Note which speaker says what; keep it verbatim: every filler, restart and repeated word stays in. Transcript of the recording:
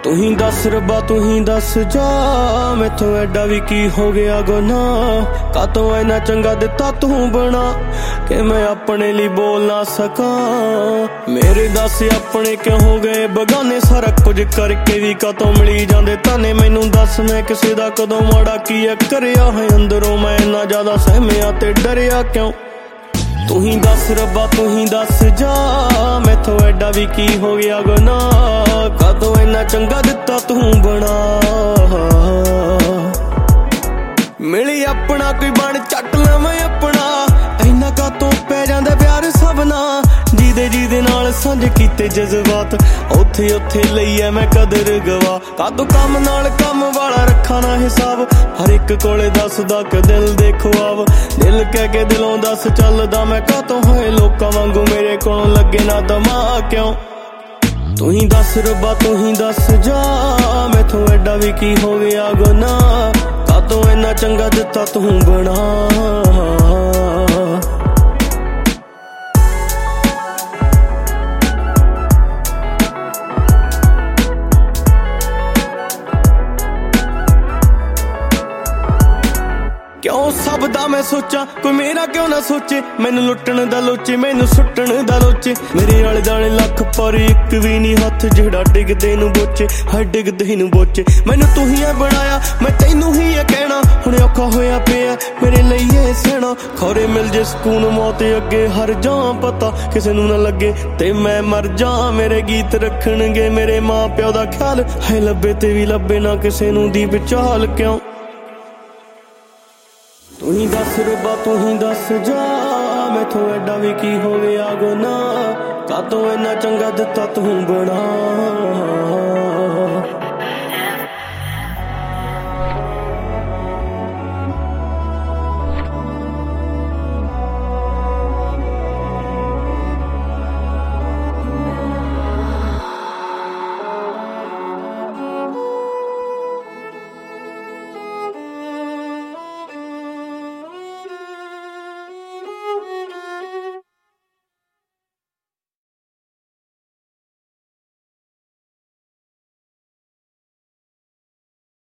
Speaker 1: तू ही दस रब्बा तू ही दस जा मैथों एडा भी की हो गया गुनाह कातों इना चंगा दिता तू बना कि मैं अपने लिए बोल ना सका। मेरे दस अपने क्यों हो गए बगाने सारा कुछ करके भी कातों मिली जांदे ताने मैनू दस मैं किसी दा कदों माड़ा की करिया है अंदरों मैं इन्ना ज्यादा सहमिया ते डरिया क्यों। तू ही दस रब्बा तू ही दस जा मैथों एडा भी की हो गया गुनाह कदों इन्ना चंगा दिता तू बना। मिली अपना कोई बन चट लवें अपना इन्ना कातों पै जांदा प्यार सबना जीदे जीदे नाल सांझ कीते जज्बात उत्थे उत्थे लईए मैं कदर गवा। कातों कम नाल कम वाला रखा ना हिसाब हर एक कोले दसदा कि दिल देखो आव दिल कह के दिलों दस चलदा मैं कातों होए लोकां वांगू मेरे कोलों लगे ना दिमाग क्यों। तू ही दस रब्बा तू ही दस जा मैथों एडा भी की हो गया गुनाह कातों इन्ना चंगा दिता तू बना। क्यों सब दा मैं सोचा कोई मेरा क्यों ना सोचे मैनू लुटण दा लोचे मैनू सुटण दा लोचे मेरे आले दाले लख पर एक भी नहीं हथ जेड़ा डिगदे नू बोचे हर डिगदे नू बोचे मैनू तू ही बनाया मैं तैनू ही है कहना हुणे औखा होया पिया मेरे लिए सहना खौरे मिल जे सुकून मौत अगे हर जा पता किसे नू ना लगे ते मैं मर जा मेरे गीत रखणगे मेरे मां प्यो दा ख्याल है लब्बे ते भी लब्बे ना किसे नू दी विचाल क्यों। तू ही दस रब्बा तू ही दस जा मैथों एडा भी की हो गया गुनाह कातों इन्ना चंगा दिता तू बना।